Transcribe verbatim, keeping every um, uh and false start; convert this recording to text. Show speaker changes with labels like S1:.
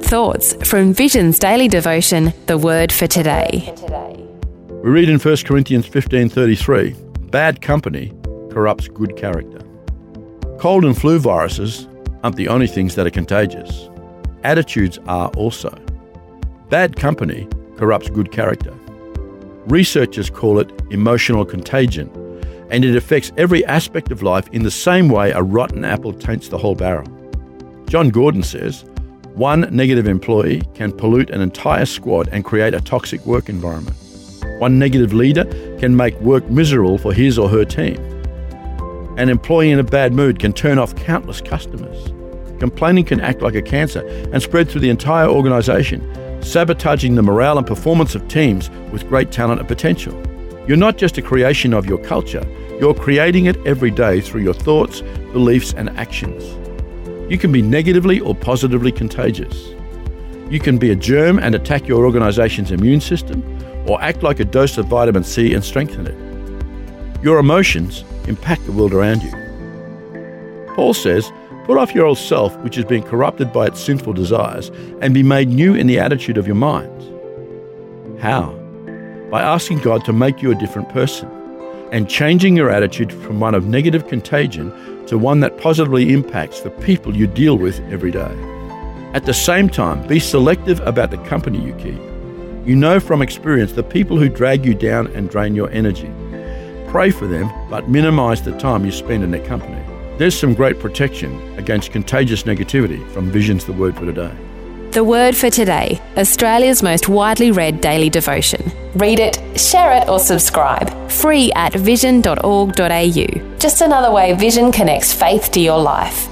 S1: good thoughts from Vision's daily devotion, The Word for Today.
S2: We read in First Corinthians fifteen thirty-three, bad company corrupts good character. Cold and flu viruses aren't the only things that are contagious. Attitudes are also. Bad company corrupts good character. Researchers call it emotional contagion, and it affects every aspect of life in the same way a rotten apple taints the whole barrel. John Gordon says, one negative employee can pollute an entire squad and create a toxic work environment. One negative leader can make work miserable for his or her team. An employee in a bad mood can turn off countless customers. Complaining can act like a cancer and spread through the entire organisation, sabotaging the morale and performance of teams with great talent and potential. You're not just a creation of your culture, you're creating it every day through your thoughts, beliefs and actions. You can be negatively or positively contagious. You can be a germ and attack your organisation's immune system, or act like a dose of vitamin C and strengthen it. Your emotions impact the world around you. Paul says, put off your old self, which has been corrupted by its sinful desires, and be made new in the attitude of your mind. How? By asking God to make you a different person, and changing your attitude from one of negative contagion to one that positively impacts the people you deal with every day. At the same time, be selective about the company you keep. You know from experience the people who drag you down and drain your energy. Pray for them, but minimize the time you spend in their company. There's some great protection against contagious negativity from Vision's The Word for Today.
S1: The Word for Today, Australia's most widely read daily devotion. Read it, share it or subscribe. Free at vision dot org dot a u. Just another way Vision connects faith to your life.